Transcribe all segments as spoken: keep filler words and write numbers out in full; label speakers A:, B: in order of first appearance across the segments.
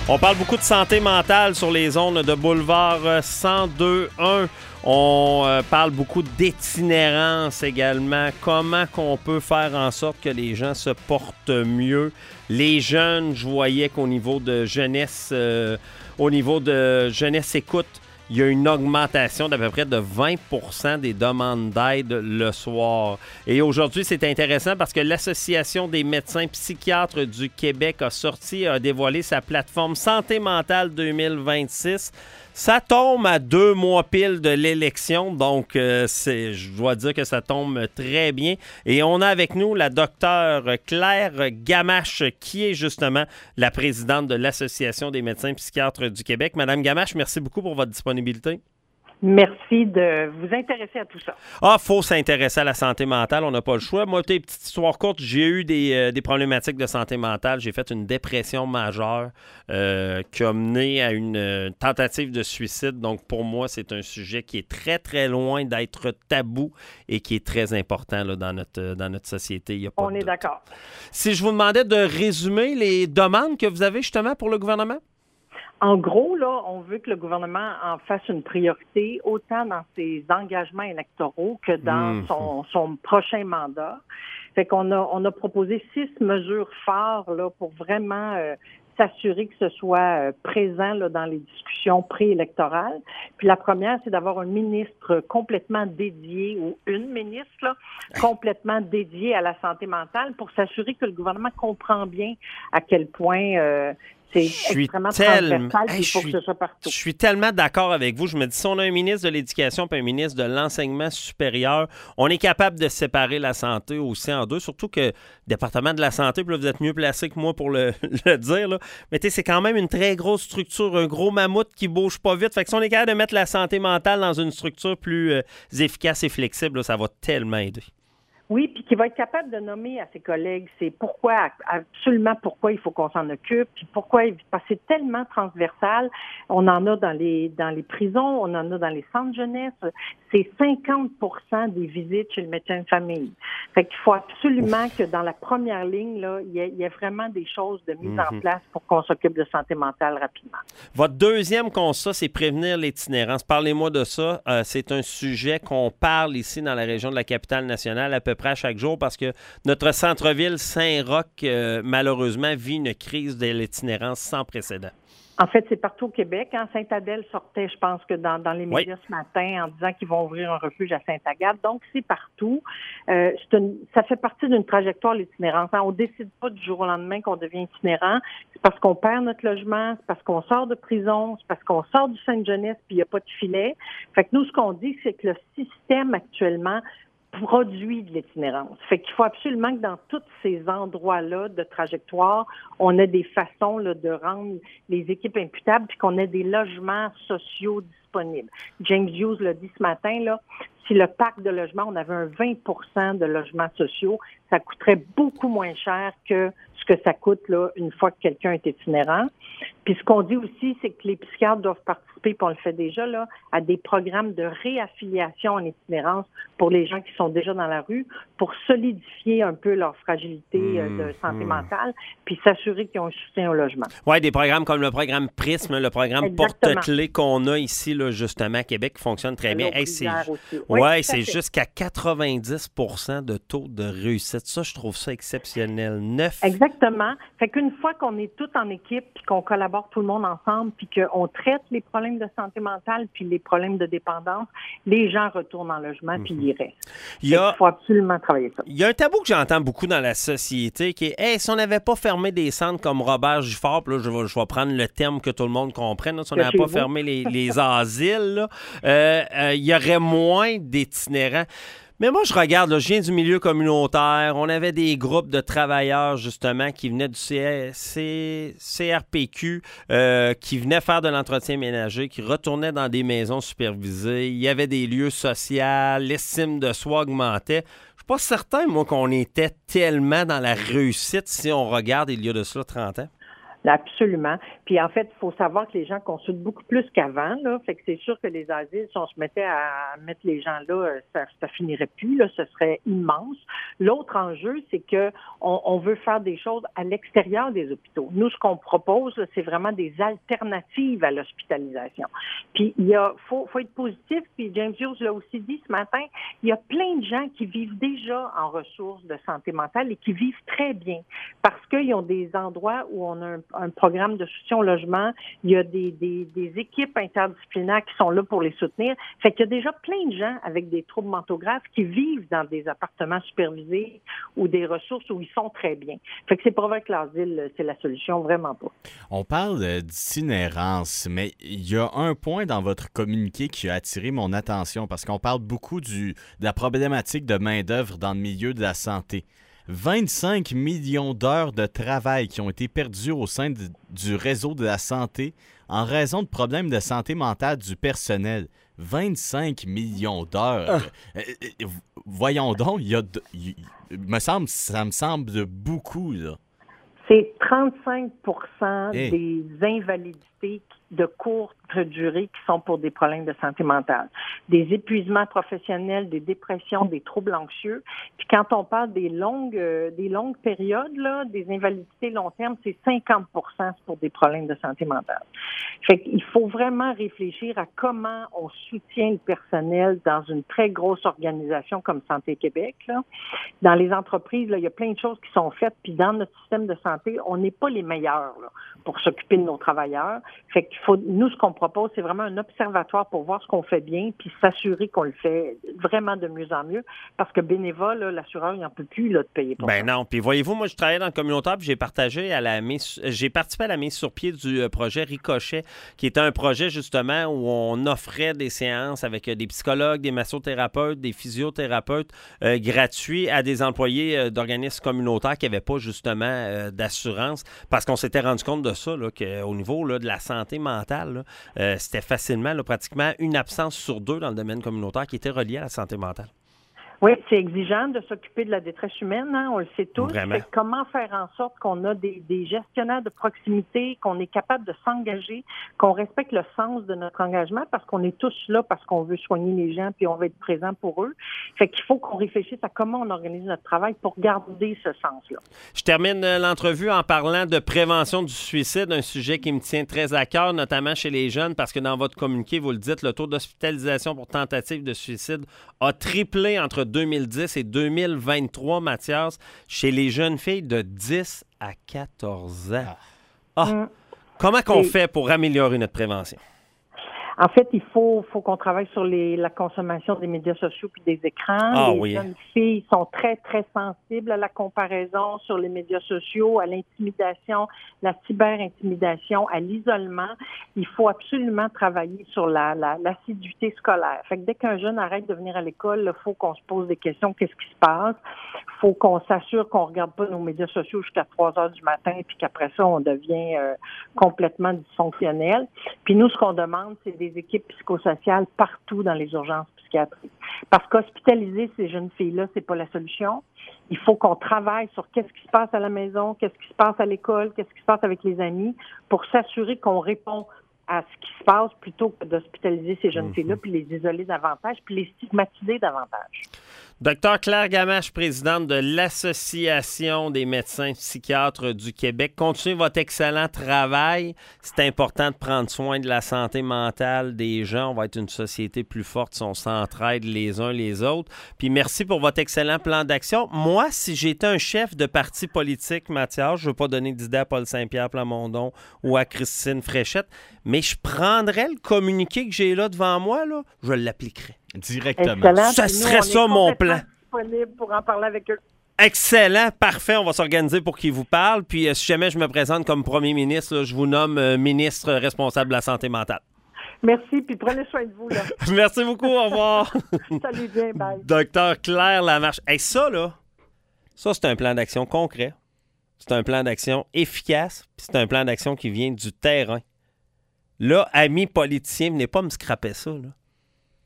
A: On parle beaucoup de santé mentale sur les ondes de Boulevard cent deux un. On euh, parle beaucoup d'itinérance également. Comment qu'on peut faire en sorte que les gens se portent mieux. Les jeunes, je voyais qu'au niveau de jeunesse, euh, au niveau de jeunesse écoute, il y a une augmentation d'à peu près de vingt pour cent des demandes d'aide le soir. Et aujourd'hui, c'est intéressant parce que l'Association des médecins psychiatres du Québec a sorti, a dévoilé sa plateforme Santé mentale deux mille vingt-six. Ça tombe à deux mois pile de l'élection, donc euh, c'est, je dois dire que ça tombe très bien. Et on a avec nous la docteure Claire Gamache, qui est justement la présidente de l'Association des médecins psychiatres du Québec. Madame Gamache, merci beaucoup pour votre disponibilité.
B: Merci de vous intéresser à tout ça.
A: Ah, faut s'intéresser à la santé mentale, on n'a pas le choix. Moi, petite histoire courte, j'ai eu des, euh, des problématiques de santé mentale. J'ai fait une dépression majeure euh, qui a mené à une euh, tentative de suicide. Donc, pour moi, c'est un sujet qui est très, très loin d'être tabou et qui est très important là, dans, notre, dans notre société. Il y a pas
B: on
A: de
B: est
A: doute.
B: d'accord.
A: Si je vous demandais de résumer les demandes que vous avez justement pour le gouvernement?
B: En gros, là, on veut que le gouvernement en fasse une priorité, autant dans ses engagements électoraux que dans mmh. son, son prochain mandat. Fait qu'on a, on a proposé six mesures phares là, pour vraiment euh, s'assurer que ce soit euh, présent là, dans les discussions préélectorales. Puis la première, c'est d'avoir un ministre complètement dédié, ou une ministre là, complètement dédiée à la santé mentale pour s'assurer que le gouvernement comprend bien à quel point euh, c'est extrêmement
A: tellement...
B: transversal,
A: hey,
B: il faut
A: suis...
B: que ce soit partout.
A: Je suis tellement d'accord avec vous. Je me dis, si on a un ministre de l'Éducation et un ministre de l'Enseignement supérieur, on est capable de séparer la santé aussi en deux, surtout que le département de la santé, puis là, vous êtes mieux placé que moi pour le, le dire, là. Mais tu sais, c'est quand même une très grosse structure, un gros mammouth qui bouge pas vite. Fait que si on est capable de mettre la santé mentale dans une structure plus euh, efficace et flexible, là, ça va tellement aider.
B: Oui, puis qui va être capable de nommer à ses collègues, c'est pourquoi, absolument pourquoi il faut qu'on s'en occupe, puis pourquoi, parce que c'est tellement transversal. On en a dans les dans les prisons, on en a dans les centres jeunesse. C'est cinquante pour cent des visites chez le médecin de famille. Fait qu'il faut absolument Ouf. que dans la première ligne, là, il y, a, il y a vraiment des choses de mise mm-hmm. en place pour qu'on s'occupe de santé mentale rapidement.
A: Votre deuxième constat, c'est prévenir l'itinérance. Parlez-moi de ça. Euh, c'est un sujet qu'on parle ici dans la région de la Capitale-Nationale à peu près à chaque jour parce que notre centre-ville Saint-Roch, euh, malheureusement, vit une crise de l'itinérance sans précédent.
B: En fait, c'est partout au Québec. Hein. Sainte-Adèle sortait, je pense, que dans, dans les médias oui. ce matin en disant qu'ils vont ouvrir un refuge à Sainte-Agathe. Donc, c'est partout. Euh, c'est une, ça fait partie d'une trajectoire, l'itinérance. Hein. On décide pas du jour au lendemain qu'on devient itinérant. C'est parce qu'on perd notre logement, c'est parce qu'on sort de prison, c'est parce qu'on sort du centre jeunesse puis il n'y a pas de filet. Fait que nous, ce qu'on dit, c'est que le système actuellement produit de l'itinérance. Fait qu'il faut absolument que dans tous ces endroits-là de trajectoire, on ait des façons là, de rendre les équipes imputables puis qu'on ait des logements sociaux disponibles. James Hughes l'a dit ce matin, là, si le parc de logement, on avait un vingt pour cent de logements sociaux, ça coûterait beaucoup moins cher que ce que ça coûte là une fois que quelqu'un est itinérant. Puis ce qu'on dit aussi, c'est que les psychiatres doivent participer, puis on le fait déjà, là, à des programmes de réaffiliation en itinérance pour les gens qui sont déjà dans la rue, pour solidifier un peu leur fragilité mmh, de santé mmh. mentale, puis s'assurer qu'ils ont un soutien au logement. Oui,
A: des programmes comme le programme Prisme, le programme
B: Exactement.
A: porte-clés qu'on a ici, là, justement, à Québec, qui fonctionne très bien. Hey, c'est
B: oui,
A: ouais, c'est jusqu'à quatre-vingt-dix pour cent de taux de réussite. Ça, je trouve ça exceptionnel. Neuf.
B: Exactement. Fait qu'une fois qu'on est tous en équipe, puis qu'on collabore tout le monde ensemble, puis qu'on traite les problèmes de santé mentale, puis les problèmes de dépendance, les gens retournent en logement, mm-hmm. puis ils restent. Il, y a, il faut absolument travailler ça.
A: Il y a un tabou que j'entends beaucoup dans la société qui est hey, si on n'avait pas fermé des centres comme Robert Gifford, là, je, vais, je vais prendre le terme que tout le monde comprenne, là, si on n'avait pas vous. fermé les, les asiles, là, euh, euh, il y aurait moins d'itinérants. Mais moi, je regarde, là, je viens du milieu communautaire. On avait des groupes de travailleurs, justement, qui venaient du C R P Q, euh, qui venaient faire de l'entretien ménager, qui retournaient dans des maisons supervisées. Il y avait des lieux sociaux, l'estime de soi augmentait. Je suis pas certain, moi, qu'on était tellement dans la réussite si on regarde il y a de cela trente ans.
B: Absolument. Puis en fait, il faut savoir que les gens consultent beaucoup plus qu'avant, là. Fait que c'est sûr que les asiles, si on se mettait à mettre les gens là, ça, ça finirait plus, là. Ce serait immense. L'autre enjeu, c'est que on, on veut faire des choses à l'extérieur des hôpitaux. Nous, ce qu'on propose, là, c'est vraiment des alternatives à l'hospitalisation. Puis il y a, faut, faut être positif. Puis James Hughes l'a aussi dit ce matin, il y a plein de gens qui vivent déjà en ressources de santé mentale et qui vivent très bien parce qu'ils ont des endroits où on a un un programme de soutien au logement, il y a des, des, des équipes interdisciplinaires qui sont là pour les soutenir. Fait qu'il y a déjà plein de gens avec des troubles mentaux graves qui vivent dans des appartements supervisés ou des ressources où ils sont très bien. Fait que c'est pas vrai que l'asile, c'est la solution, vraiment pas.
C: On parle d'itinérance, mais il y a un point dans votre communiqué qui a attiré mon attention parce qu'on parle beaucoup du, de la problématique de main-d'œuvre dans le milieu de la santé. vingt-cinq millions d'heures de travail qui ont été perdues au sein de, du réseau de la santé en raison de problèmes de santé mentale du personnel. vingt-cinq millions d'heures. Ah. Voyons donc, il y a, il, il me semble, ça me semble beaucoup, là.
B: C'est trente-cinq pour cent
C: hey.
B: des invalidités de courte durée qui sont pour des problèmes de santé mentale. Des épuisements professionnels, des dépressions, des troubles anxieux. Puis quand on parle des longues euh, des longues périodes, là, des invalidités long terme, c'est cinquante pour cent pour des problèmes de santé mentale. Fait qu'il faut vraiment réfléchir à comment on soutient le personnel dans une très grosse organisation comme Santé Québec, là. Dans les entreprises, là, il y a plein de choses qui sont faites, puis dans notre système de santé, on n'est pas les meilleurs là, pour s'occuper de nos travailleurs. Fait qu'il faut, nous, ce qu'on propose, c'est vraiment un observatoire pour voir ce qu'on fait bien, puis s'assurer qu'on le fait vraiment de mieux en mieux, parce que bénévole, là, l'assureur, il n'en peut plus là, de payer pour
A: ben
B: ça.
A: Ben non, puis voyez-vous, moi, je travaillais dans le communautaire, puis j'ai partagé à la mise, j'ai participé à la mise sur pied du euh, projet Ricochet, qui était un projet, justement, où on offrait des séances avec euh, des psychologues, des massothérapeutes, des physiothérapeutes euh, gratuits à des employés euh, d'organismes communautaires qui n'avaient pas, justement, euh, d'assurance, parce qu'on s'était rendu compte de ça, là, qu'au niveau là, de la santé mentale, là, euh, c'était facilement, là, pratiquement une absence sur deux dans le domaine communautaire qui était reliée à la santé mentale.
B: Oui, c'est exigeant de s'occuper de la détresse humaine, hein, on le sait tous.
A: Vraiment.
B: Comment faire en sorte qu'on a des, des gestionnaires de proximité, qu'on est capable de s'engager, qu'on respecte le sens de notre engagement parce qu'on est tous là parce qu'on veut soigner les gens puis on veut être présent pour eux. Fait qu'il faut qu'on réfléchisse à comment on organise notre travail pour garder ce sens-là.
A: Je termine l'entrevue en parlant de prévention du suicide, un sujet qui me tient très à cœur, notamment chez les jeunes, parce que dans votre communiqué, vous le dites, le taux d'hospitalisation pour tentative de suicide a triplé entre deux mille dix et deux mille vingt-trois, Mathias, chez les jeunes filles de dix à quatorze ans. Ah.
B: Mmh.
A: Comment qu'on fait pour améliorer notre prévention?
B: En fait, il faut, faut qu'on travaille sur les, la consommation des médias sociaux puis des écrans.
A: Ah,
B: les
A: oui.
B: jeunes filles sont très, très sensibles à la comparaison sur les médias sociaux, à l'intimidation, la cyber-intimidation, à l'isolement. Il faut absolument travailler sur la, la, l'assiduité scolaire. Fait que dès qu'un jeune arrête de venir à l'école, il faut qu'on se pose des questions. Qu'est-ce qui se passe? Il faut qu'on s'assure qu'on ne regarde pas nos médias sociaux jusqu'à trois heures du matin puis qu'après ça, on devient euh, complètement dysfonctionnel. Puis nous, ce qu'on demande, c'est des équipes psychosociales partout dans les urgences psychiatriques. Parce qu'hospitaliser ces jeunes filles-là, c'est pas la solution. Il faut qu'on travaille sur qu'est-ce qui se passe à la maison, qu'est-ce qui se passe à l'école, qu'est-ce qui se passe avec les amis, pour s'assurer qu'on répond à ce qui se passe plutôt que d'hospitaliser ces jeunes mmh. filles-là, puis les isoler davantage, puis les stigmatiser davantage.
A: Docteur Claire Gamache, présidente de l'Association des médecins psychiatres du Québec. Continuez votre excellent travail. C'est important de prendre soin de la santé mentale des gens. On va être une société plus forte si on s'entraide les uns les autres. Puis merci pour votre excellent plan d'action. Moi, si j'étais un chef de parti politique, Mathias, je ne veux pas donner d'idée à Paul Saint-Pierre Plamondon ou à Christine Fréchette, mais je prendrais le communiqué que j'ai là devant moi, là, je l'appliquerais.
C: Directement.
B: Excellent.
A: Ça
B: nous,
A: serait ça mon plan.
B: Disponible pour en parler avec eux.
A: Excellent, parfait. On va s'organiser pour qu'ils vous parlent. Puis euh, si jamais je me présente comme premier ministre, là, je vous nomme euh, ministre responsable de la santé mentale.
B: Merci, puis prenez soin de vous. Là.
A: Merci beaucoup, au revoir.
B: Salut bien, bye.
A: Docteur Claire Lamarche. Hey, ça, là, ça, c'est un plan d'action concret. C'est un plan d'action efficace. Puis c'est un plan d'action qui vient du terrain. Là, amis politiciens, venez pas me scraper ça, là.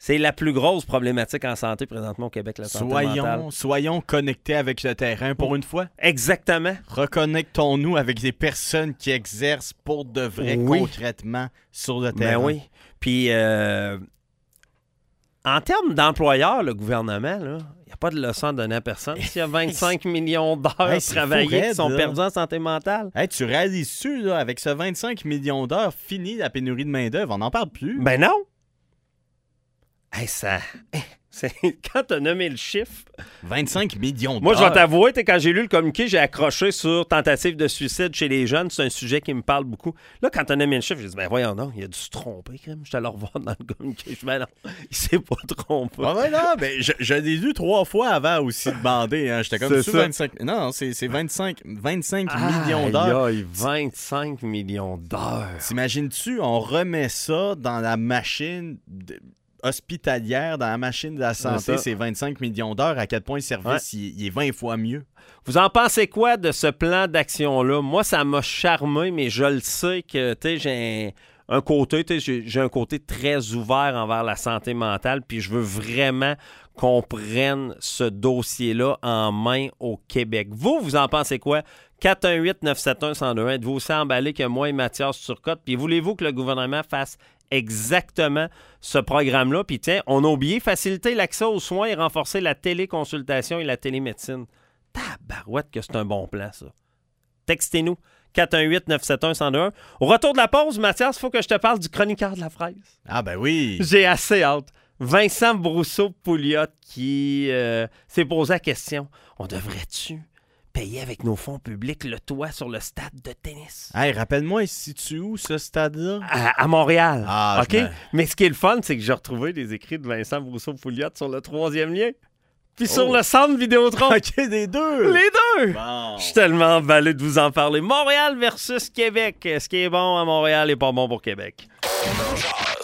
A: C'est la plus grosse problématique en santé présentement au Québec, la santé
C: soyons,
A: mentale.
C: Soyons connectés avec le terrain pour une fois.
A: Exactement.
C: Reconnectons-nous avec des personnes qui exercent pour de vrai,
A: oui.
C: concrètement, sur le terrain.
A: Ben oui. Puis, euh, en termes d'employeurs, le gouvernement, là, il n'y a pas de leçon à donner à personne. S'il y a vingt-cinq millions d'heures
C: hey,
A: travaillées
C: raide,
A: qui sont
C: là.
A: perdues en santé mentale.
C: Hey, tu réalises-tu, là, avec ce vingt-cinq millions d'heures, fini la pénurie de main-d'œuvre, on n'en parle plus.
A: Ben non. Hey, ça... C'est... Quand tu as nommé le chiffre...
C: vingt-cinq millions d'heures.
A: Moi, je vais t'avouer, quand j'ai lu le communiqué, j'ai accroché sur tentative de suicide chez les jeunes. C'est un sujet qui me parle beaucoup. Là, quand tu as nommé le chiffre, j'ai dit, ben voyons non, il a dû se tromper. Je suis allé revoir dans le communiqué. Je dis, ben non, il s'est pas trompé.
C: Ah ouais, non, ben, je, je l'ai lu trois fois avant aussi demandé. Hein. J'étais comme
A: C'est
C: sous
A: ça.
C: vingt-cinq... Non, non, c'est, c'est vingt-cinq, vingt-cinq millions d'heures.
A: Aïe, aïe, vingt-cinq millions d'heures.
C: T'imagines-tu, on remet ça dans la machine... De... hospitalière, dans la machine de la santé, c'est vingt-cinq millions d'heures, à quel point le service ouais. il, il est vingt fois mieux.
A: Vous en pensez quoi de ce plan d'action-là? Moi, ça m'a charmé, mais je le sais que tu sais, j'ai un, un côté, j'ai, j'ai un côté très ouvert envers la santé mentale, puis je veux vraiment qu'on prenne ce dossier-là en main au Québec. Vous, vous en pensez quoi? quatre un huit neuf sept un un zéro deux un, êtes-vous aussi emballé que moi et Mathias Turcotte? Puis voulez-vous que le gouvernement fasse exactement ce programme-là? Puis tiens, on a oublié faciliter l'accès aux soins et renforcer la téléconsultation et la télémédecine. Tabarouette que c'est un bon plan, ça. Textez-nous, quatre un huit neuf sept un un zéro deux un. Au retour de la pause, Mathias, il faut que je te parle du chroniqueur de la fraise.
C: Ah ben oui!
A: J'ai assez hâte. Vincent Brousseau-Pouliot qui euh, s'est posé la question, on devrait-tu payer avec nos fonds publics le toit sur le stade de tennis?
C: Hey, rappelle-moi, il se situe où, ce stade-là?
A: À, à Montréal.
C: Ah,
A: OK?
C: me...
A: Mais ce qui est le fun, c'est que j'ai retrouvé des écrits de Vincent Brousseau-Pouliot sur le troisième lien. Puis oh. sur le centre Vidéotron.
C: OK, les deux!
A: Les deux!
C: Bon.
A: Je suis tellement emballé de vous en parler. Montréal versus Québec. Ce qui est bon à Montréal n'est pas bon pour Québec.